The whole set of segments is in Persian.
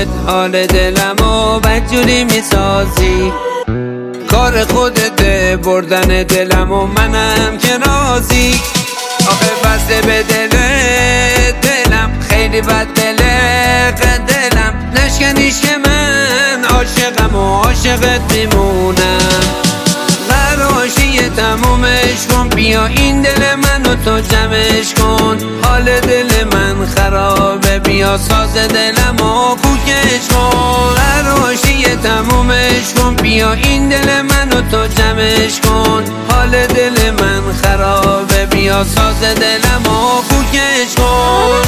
حال دلمو بدجوری میسازی. کار خودته بردن دلمو منم که راضی. آخه بسته به دلم خیلی بد دلم نشکنیش که من عاشقم و عاشقت میمونم. قراشی تمومش کن بیا این دل منو تو جمعش کن. حال دل من خرابه بیا ساز دلمو کوکش کن. قراشی تمومش کن بیا این دل منو تو جمعش کن. حال دل من خرابه بیا ساز دلمو کوکش کن.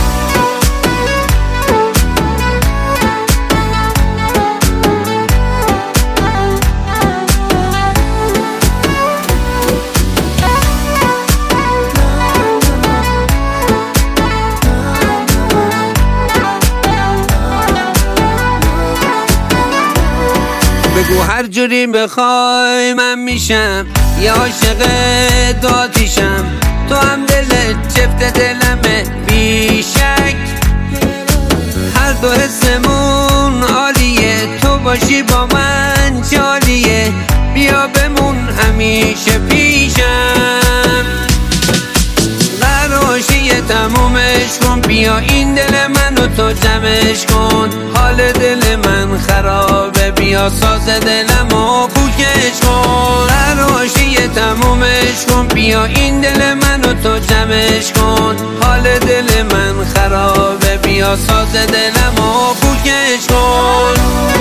بگو هر جوری بخوای من میشم یا عاشق دو آتیشم. تو هم دلت جفت دلمه بیشک. هر دو حسمون عالیه تو باشی با من جالیه. بیا بمون همیشه پیشم. قراشی تمومش کن بیا این دل منو تو جمعش کن. حال دل من خرابه بیا ساز دلمو کوکش کن. قراشی تمومش کن بیا این دل منو تو جمعش کن. حال دل من خرابه بیا ساز دلمو کوکش کن.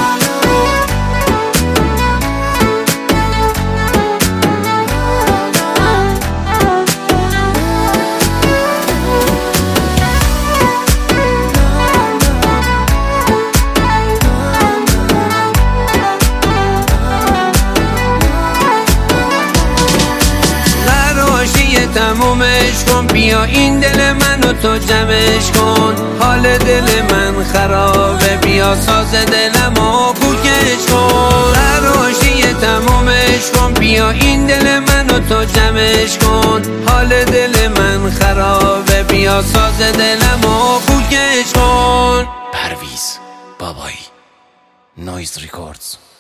تمومش کن بیا این دل منو تو جمعش کن. حال دل من خرابه بیا ساز دلمو کوکش کن. قراشی تمومش کن بیا این دل منو تو جمعش کن. حال دل من خرابه بیا ساز دلمو کوکش کن. پرویز بابایی، نویز ریکوردز.